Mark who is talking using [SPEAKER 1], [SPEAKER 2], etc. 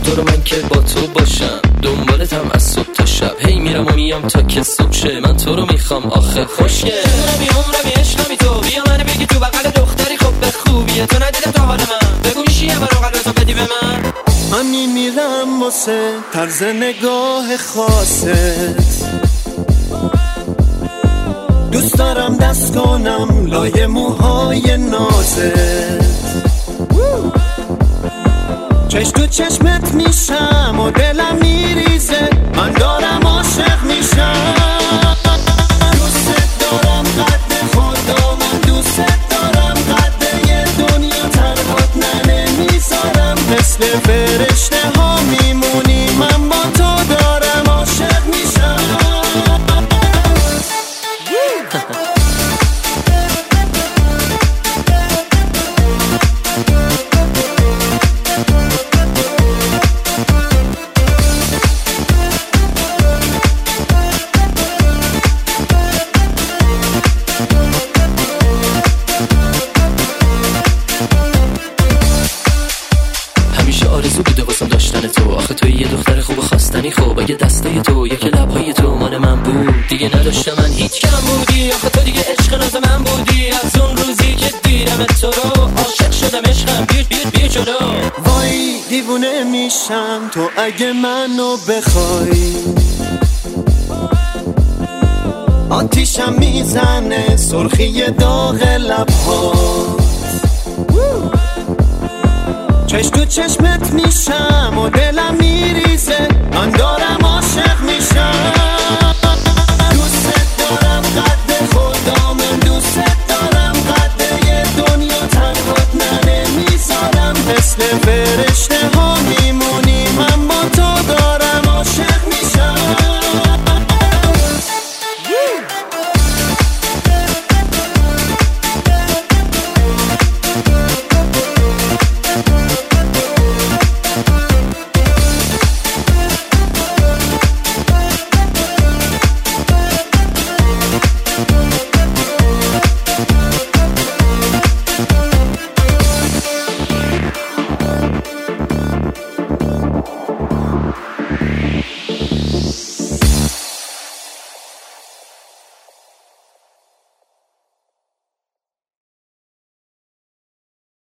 [SPEAKER 1] تو رو من که با تو باشم، دنبالتم از صبح تا شب، هی میرم و میام تا که صبح شه. من تو رو میخوام آخه خوشگل، عمرمی عشقمی تو، بیا منو بگی تو بغل دختری خب به خوبیه. تو ندیدم تا حال من، بگو میشی یه برو قلبتو بدی به من میمیرم واسه طرز نگاه خاصت، دوست دارم دست کنم لای موهای نازت، چشم تو چشمت میشم و دلم میریزه، من دارم عاشق میشم. دوست دارم قد خدا، من دوست دارم قد یه دنیا تنهات نمیذارم، مثل فرشته ها میمونی، من با تو دارم عاشق میشم. آرزو بوده واسم داشتن تو، آخه توی یه دختر خوب خواستنی، خوب اگه دستای تو یکی لبهای تو مال من بود، دیگه نداشتم من هیچ کم بودی، آخه تو دیگه عشق ناز من بودی، از اون روزی که دیدم تو رو عاشق شدم عشقم، بیر جلو. وای دیوونه میشم تو اگه منو بخوای، آتیشم میزنه سرخی داغ لب‌ها، چشم تو چشمت میشم و دلم میریزه، من دارم عاشق میشم. دوست دارم قد خدا، من دوست دارم قد یه دنیا تنهات نمیذارم، مثل فرشته ها